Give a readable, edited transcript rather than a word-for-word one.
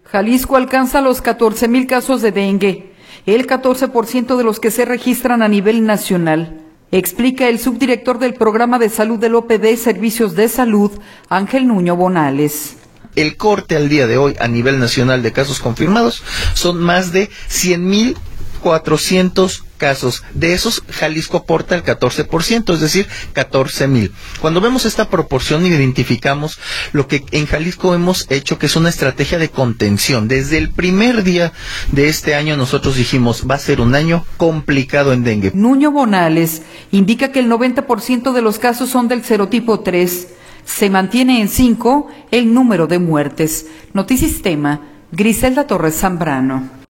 Jalisco alcanza los 14,000 casos de dengue, el 14% de los que se registran a nivel nacional, explica el subdirector del Programa de Salud del OPD Servicios de Salud, Ángel Nuño Bonales. El corte al día de hoy a nivel nacional de casos confirmados son más de 100,400 casos. De esos, Jalisco aporta el 14%, es decir, 14,000. Cuando vemos esta proporción, identificamos lo que en Jalisco hemos hecho, que es una estrategia de contención. Desde el primer día de este año nosotros dijimos, va a ser un año complicado en dengue. Nuño Bonales indica que el 90% de los casos son del serotipo 3. Se mantiene en 5 el número de muertes. Notisistema, Griselda Torres Zambrano.